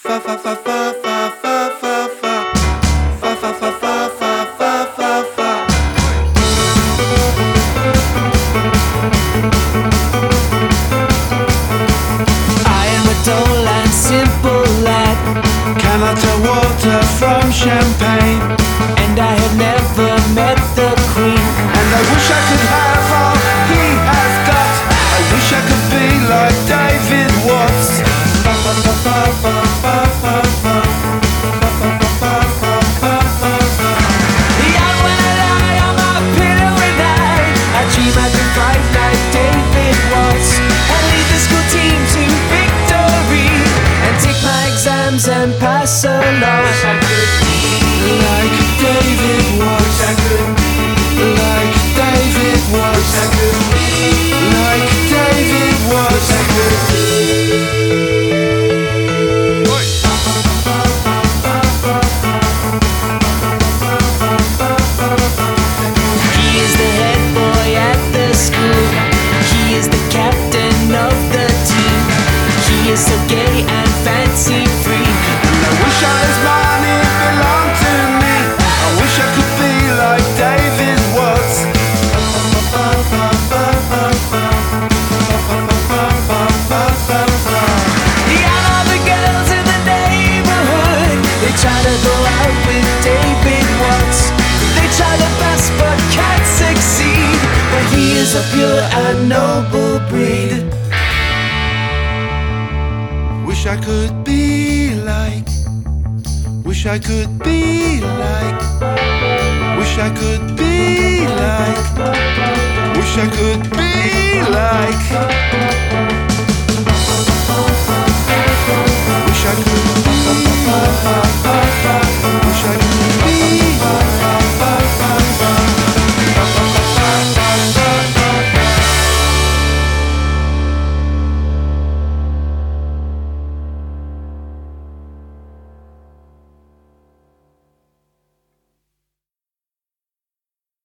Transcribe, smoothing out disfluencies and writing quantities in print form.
Dull and simple lad, Cannot tell water from champagne, and I have never met the Queen. and I wish I could have all he has got. I wish I could be like David Watts. Yeah, when I lie on my pillow at night, I dream I can fight like David Watts and lead the school team to victory and take my exams and pass along. Wish I could be like David Watts. Wish I could be like David Watts. Wish I could be like David Watts. Wish I could be. He is the head boy at the school. He is the captain of the team. He is so gay and fancy free. I wish all his money belonged to me. I wish I could be like David Watts. Yeah, all the girls in the neighborhood, they try to go out with David Watts. They try their best but can't succeed. But he is a pure and noble breed. Wish I could be like. Wish I could be like. Wish I could be like. Wish I could be like. Wish I could.